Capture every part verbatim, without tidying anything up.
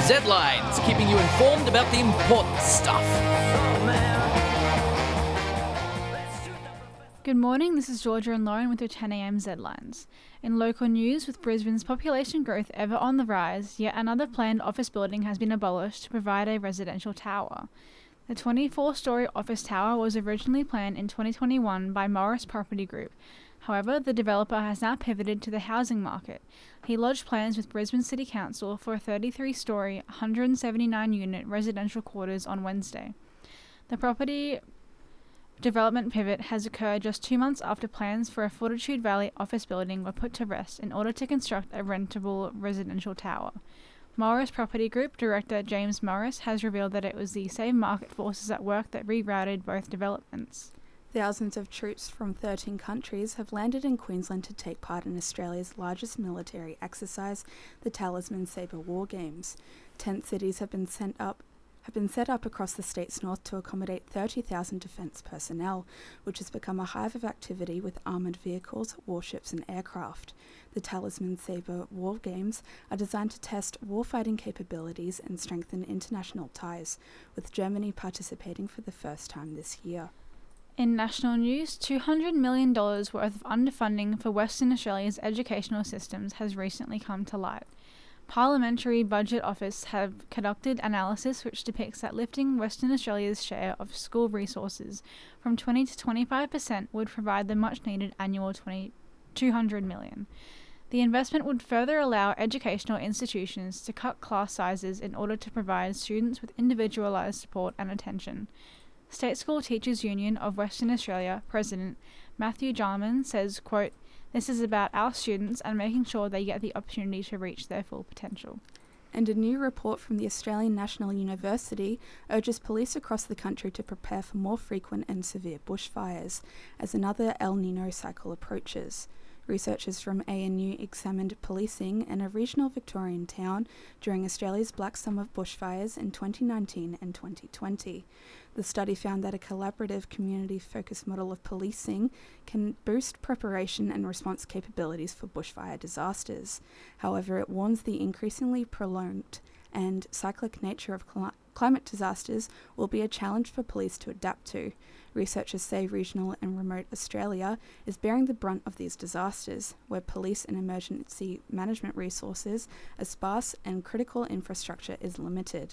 Z-Lines, keeping you informed about the important stuff. Good morning, this is Georgia and Lauren with your ten a.m. Z-Lines. In local news, with Brisbane's population growth ever on the rise, yet another planned office building has been abolished to provide a residential tower. The twenty-four-storey office tower was originally planned in twenty twenty-one by Morris Property Group. However, the developer has now pivoted to the housing market. He lodged plans with Brisbane City Council for a thirty-three-storey, one hundred seventy-nine unit residential quarters on Wednesday. The property development pivot has occurred just two months after plans for a Fortitude Valley office building were put to rest in order to construct a rentable residential tower. Morris Property Group Director James Morris has revealed that it was the same market forces at work that rerouted both developments. Thousands of troops from thirteen countries have landed in Queensland to take part in Australia's largest military exercise, the Talisman Sabre War Games. Tent cities have been sent up have been set up across the state's north to accommodate thirty thousand defence personnel, which has become a hive of activity with armoured vehicles, warships and aircraft. The Talisman Sabre War Games are designed to test warfighting capabilities and strengthen international ties, with Germany participating for the first time this year. In national news, two hundred million dollars worth of underfunding for Western Australia's educational systems has recently come to light. Parliamentary Budget Office have conducted analysis which depicts that lifting Western Australia's share of school resources from twenty to twenty-five percent would provide the much-needed annual two hundred million dollars. The investment would further allow educational institutions to cut class sizes in order to provide students with individualised support and attention. State School Teachers Union of Western Australia President Matthew Jarman says, quote, "This is about our students and making sure they get the opportunity to reach their full potential." And a new report from the Australian National University urges police across the country to prepare for more frequent and severe bushfires as another El Nino cycle approaches. Researchers from A N U examined policing in a regional Victorian town during Australia's Black Summer bushfires in twenty nineteen and twenty twenty. The study found that a collaborative community-focused model of policing can boost preparation and response capabilities for bushfire disasters. However, it warns the increasingly prolonged and cyclic nature of cl- climate disasters will be a challenge for police to adapt to. Researchers say regional and remote Australia is bearing the brunt of these disasters, where police and emergency management resources are sparse and critical infrastructure is limited.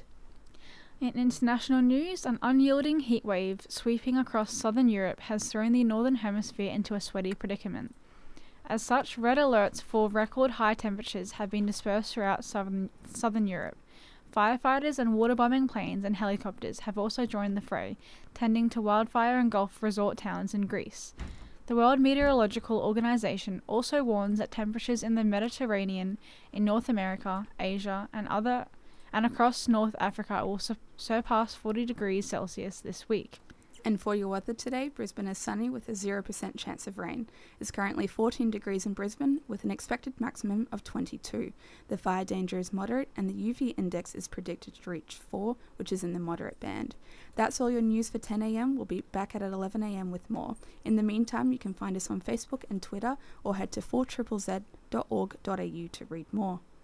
In international news, an unyielding heatwave sweeping across southern Europe has thrown the northern hemisphere into a sweaty predicament. As such, red alerts for record high temperatures have been dispersed throughout southern, southern Europe. Firefighters and water-bombing planes and helicopters have also joined the fray, tending to wildfire-engulfed resort towns in Greece. The World Meteorological Organization also warns that temperatures in the Mediterranean, in North America, Asia, and other and across North Africa will su- surpass forty degrees Celsius this week. And for your weather today, Brisbane is sunny with a zero percent chance of rain. It's currently fourteen degrees in Brisbane with an expected maximum of twenty-two. The fire danger is moderate and the U V index is predicted to reach four, which is in the moderate band. That's all your news for ten a.m. We'll be back at eleven a.m. with more. In the meantime, you can find us on Facebook and Twitter or head to four Z Z Z dot org dot a u to read more.